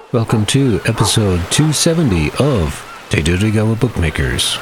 Welcome to episode 270 of Tedodegawa Bookmakers.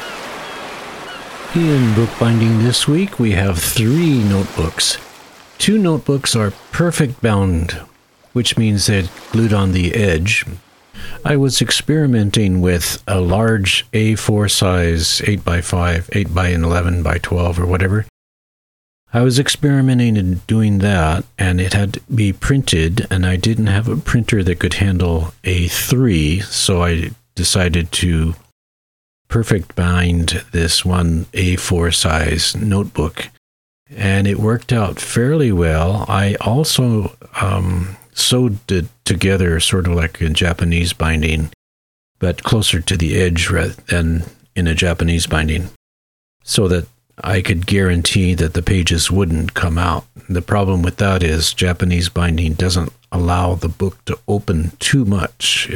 In bookbinding this week, we have 3 notebooks. 2 notebooks are perfect bound, which means they're glued on the edge. I was experimenting with a large A4 size 8x5, 8x11x12 or whatever. I was experimenting in doing that, and it had to be printed, and I didn't have a printer that could handle A3, so I decided to perfect bind this one A4 size notebook, and it worked out fairly well. I also sewed it together sort of like a Japanese binding, but closer to the edge rather than in a Japanese binding, so that I could guarantee that the pages wouldn't come out. The problem with that is Japanese binding doesn't allow the book to open too much.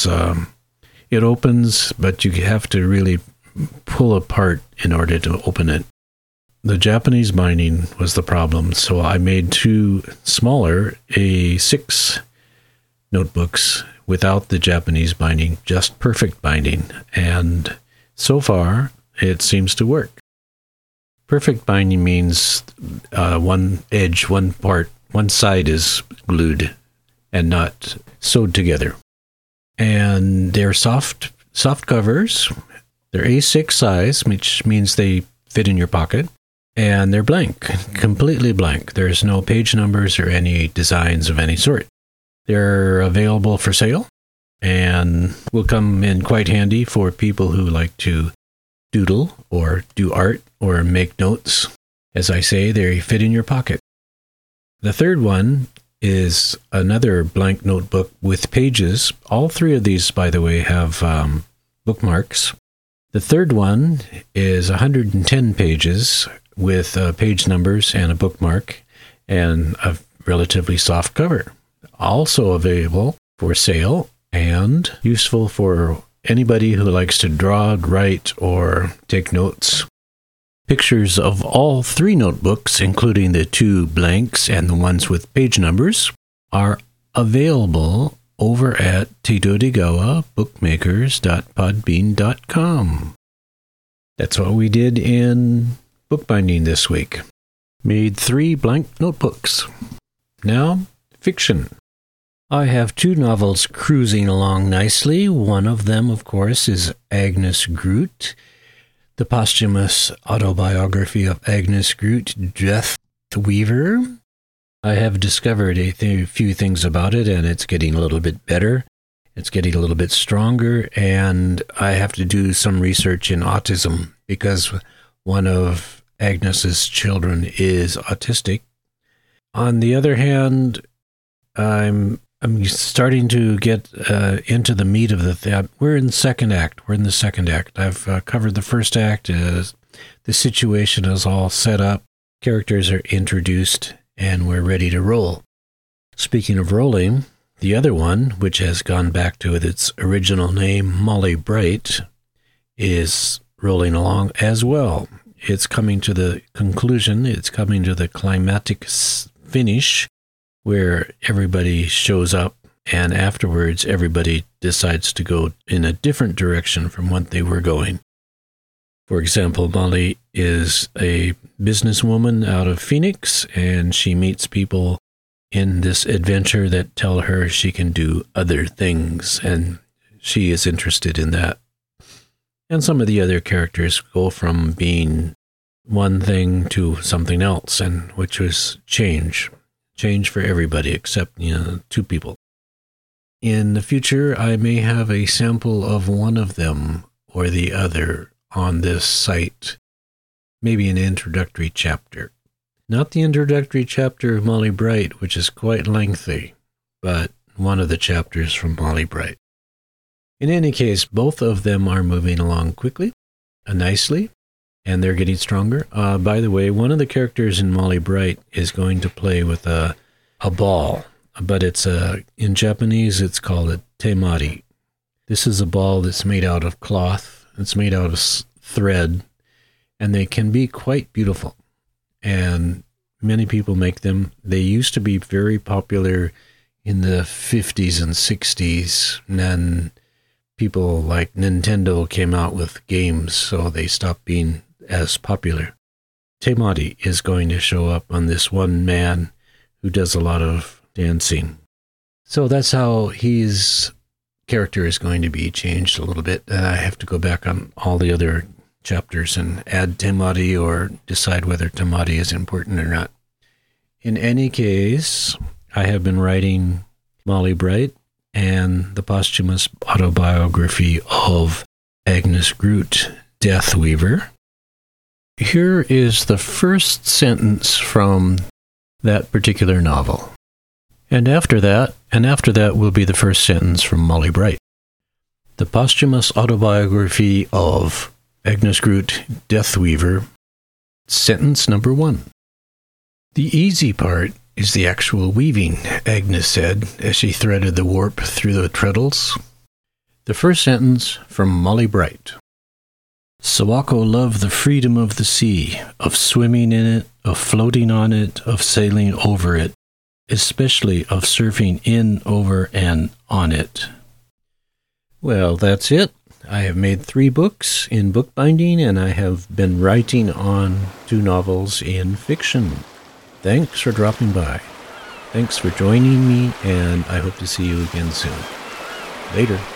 It opens, but you have to really pull apart in order to open it. The Japanese binding was the problem, so I made 2 smaller A6 notebooks without the Japanese binding, just perfect binding, and so far it seems to work. Perfect binding means one edge, one side is glued and not sewed together. And they're soft covers. They're A6 size, which means they fit in your pocket. And they're blank, completely blank. There's no page numbers or any designs of any sort. They're available for sale and will come in quite handy for people who like to doodle or do art or make notes. As I say, they fit in your pocket. The third one is another blank notebook with pages. All 3 of these, by the way, have bookmarks. The third one is 110 pages with page numbers and a bookmark and a relatively soft cover. Also available for sale and useful for anybody who likes to draw, write, or take notes. Pictures of all 3 notebooks, including the 2 blanks and the ones with page numbers, are available over at tedodegawabookmakers.podbean.com. That's what we did in bookbinding this week. Made 3 blank notebooks. Now, fiction. I have 2 novels cruising along nicely. One of them, of course, is Agnes Groot, the posthumous autobiography of Agnes Groot, Death Weaver. I have discovered a few things about it, and it's getting a little bit better. It's getting a little bit stronger, and I have to do some research in autism because one of Agnes's children is autistic. On the other hand, I'm starting to get into the meat of the thing. We're in the second act. I've covered the first act. The situation is all set up. Characters are introduced, and we're ready to roll. Speaking of rolling, the other one, which has gone back to its original name, Molly Bright, is rolling along as well. It's coming to the conclusion. It's coming to the climactic finish, where everybody shows up, and afterwards everybody decides to go in a different direction from what they were going. For example, Molly is a businesswoman out of Phoenix, and she meets people in this adventure that tell her she can do other things, and she is interested in that. And some of the other characters go from being one thing to something else, and which was change for everybody except 2 people. In the future, I may have a sample of one of them or the other on this site, maybe an introductory chapter. Not the introductory chapter of Molly Bright, which is quite lengthy, but one of the chapters from Molly Bright. In any case, both of them are moving along quickly, nicely, and they're getting stronger. By the way, one of the characters in Molly Bright is going to play with a ball, but it's in Japanese it's called a temari. This is a ball that's made out of cloth. It's made out of thread, and they can be quite beautiful. And many people make them. They used to be very popular in the 50s and 60s, and then people like Nintendo came out with games, so they stopped being as popular. Temari is going to show up on this one man who does a lot of dancing. So that's how his character is going to be changed a little bit. I have to go back on all the other chapters and add Temari or decide whether Temari is important or not. In any case, I have been writing Molly Bright and the posthumous autobiography of Agnes Groot, Deathweaver. Here is the first sentence from that particular novel. And after that will be the first sentence from Molly Bright. The posthumous autobiography of Agnes Groot, Deathweaver, sentence number 1. The easy part is the actual weaving, Agnes said as she threaded the warp through the treadles. The first sentence from Molly Bright. Sawako loved the freedom of the sea, of swimming in it, of floating on it, of sailing over it, especially of surfing in, over, and on it. Well, that's it. I have made 3 books in bookbinding, and I have been writing on 2 novels in fiction. Thanks for dropping by. Thanks for joining me, and I hope to see you again soon. Later.